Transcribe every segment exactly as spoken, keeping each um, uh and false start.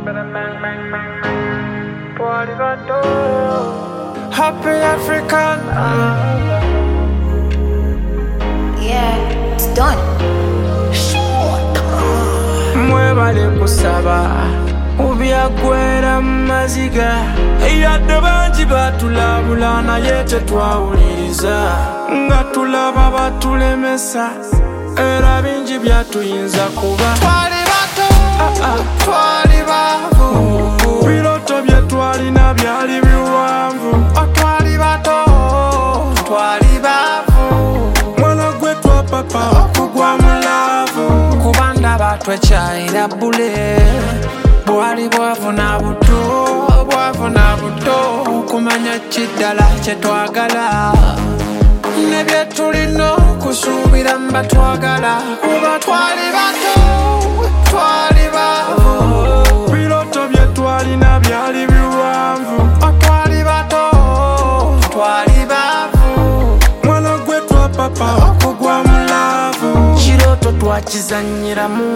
Happy African. Yeah, it's done. Mwebale kusaba ubyagwera maziga yadde bangi batulabula naye tetwawuliriza nga tulaba batulemesa era bingi byatuyinza kuba twali bato twali baavu biroto bye twalina byali biwanvu twali bato twali baavu mwana gwe twa papa okugwa mulavu kuba ndaba twekyayira bule bwali bwavu na buto bwavu na buto okumanya kiddala kyetwagala ne bye tulina okusuubira mba twagala kuba twali bato twali baavu biroto bye twalina byali biwanvu twali bato twali baavu mwana gwe twa papa okugwa mulavu kiroto twakizanyiramu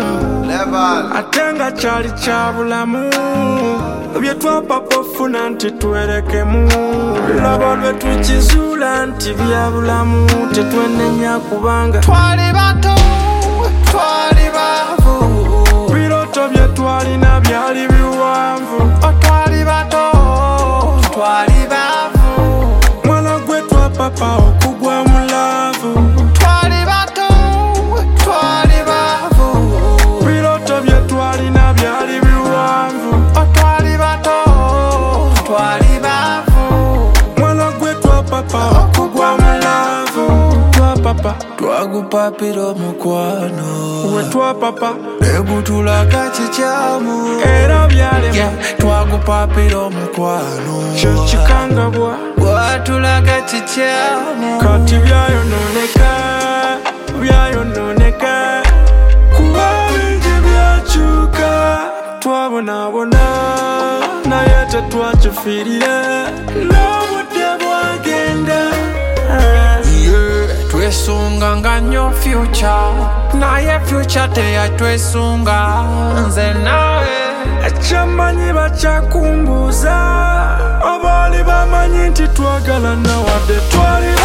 ate nga kyali kya bulamu bye twapapa ofuna nti twerekemu laba lwe tukizuula nti bya bulamu tetwenenya kubanga twali bato twali baavu biroto bye twalina byali biwanvu twali bato twali baavu mwana gwe twa papa okugwa mulavu twali bato twali baavu biroto bye twalina byali biwanvu twali bato twali baavu mwana gwe twa papa okugwa mulavu twa papa twagupapira omukwano we twa papa negutulaga kikyamu era byalema twagupapira omukwano kyo kikangabwa gwatulaga kikyamu kati byayononeka byayononeka kuba bingi byakyuka twabonabona naye tetwakifiirira n'obudde bwagenda twesunga nga nnyo future naye future teyatwesunga nze nawe ekyamanyi bakyakumbuuza abaali bamanyi nti twagalana wadde twali